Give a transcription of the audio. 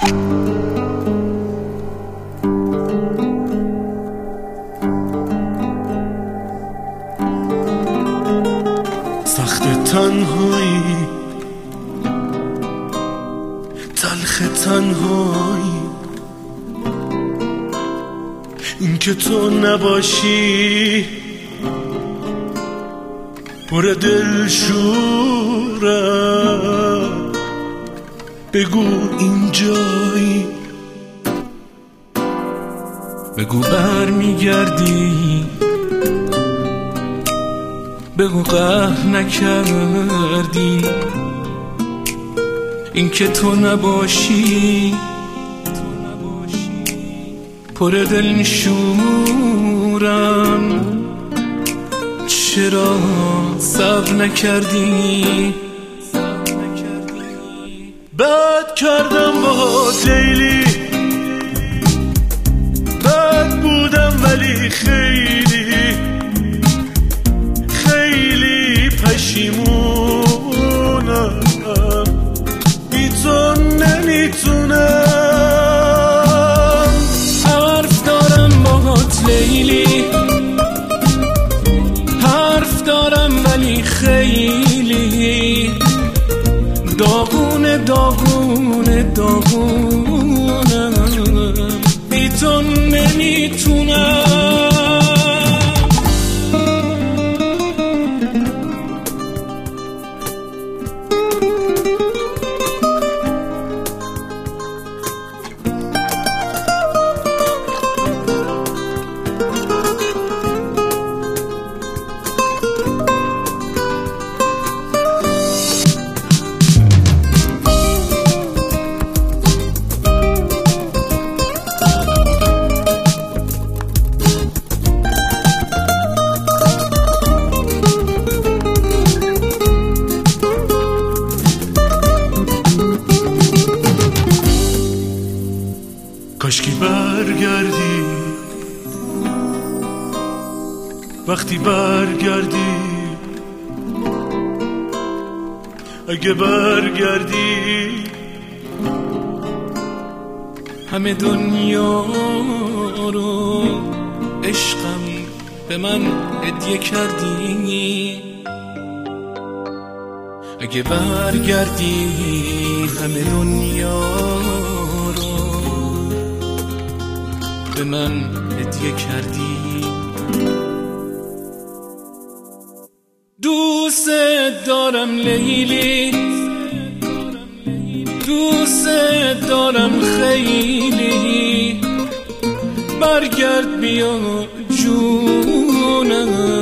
سخت تنهایی، تلخ تنهایی، این که تو نباشی پر دل شورم. بگو اینجایی، بگو برمیگردی، بگو قهر نکردی، این که تو نباشی پر دل شورم. چرا صبر نکردی؟ بد کردم با لیلی، بد بودم ولی خیلی خیلی پشیمونم. بی تو نمیتونم. حرف دارم باهات لیلی، حرف دارم ولی خیلی داغونه داغونه داغونم. بی تو نمیتونم. کاشکی برگردی، وقتی برگردی، اگه برگردی همه دنیا رو عشقم به من هدیه کردی. اگه برگردی همه دنیا رو به من هدیه کردی. دوست دارم لیلی، دوست دارم خیلی، برگرد بیا جونم.